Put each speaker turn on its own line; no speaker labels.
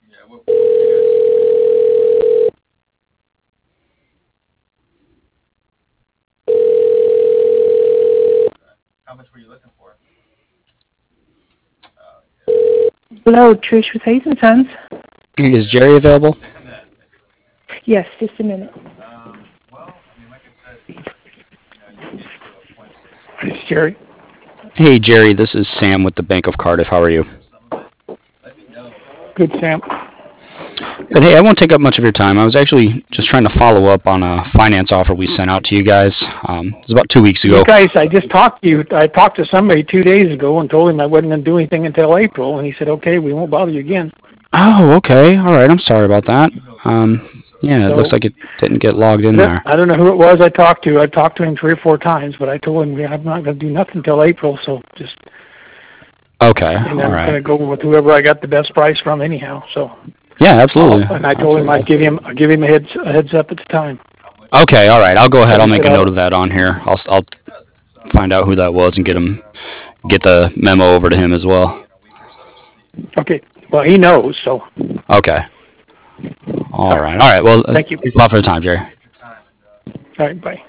Yeah, what were you how much were you looking for?
Hello, Trish with Hayes & Sons.
Is Jerry available?
Yes, just a minute.
Well, I mean, like I said, you get to a point where
It's Jerry.
Hey, Jerry, this is Sam with the Bank of Cardiff. How are you?
some of it, let me know.
Good, Sam.
Good. Hey, I won't take up much of your time. I was actually just trying to follow up on a finance offer we sent out to you guys. It was about 2 weeks ago.
You guys, I just talked to you. I talked to somebody 2 days ago and told him I wasn't going to do anything until April, and he said, okay, we won't bother you again.
Oh, okay. All right. I'm sorry about that. Yeah, it
So-
looks like it didn't get logged in there.
I don't know who it was I talked to. I talked to him 3 or 4 times, but I told him I'm not going to do nothing until April, so just,
Okay.
and
All
I'm going to
right.
go with whoever I got the best price from anyhow, so.
Yeah, absolutely.
And I told him I'd give him a heads up at the time.
Okay. All right. I'll go ahead. I'll
He
make a
said,
note of that on here. I'll find out who that was and get the memo over to him as well.
Okay, well, he knows, so,
Okay. All right. All right. Well,
Thank you.
thanks a lot for the time, Jerry.
all right, bye.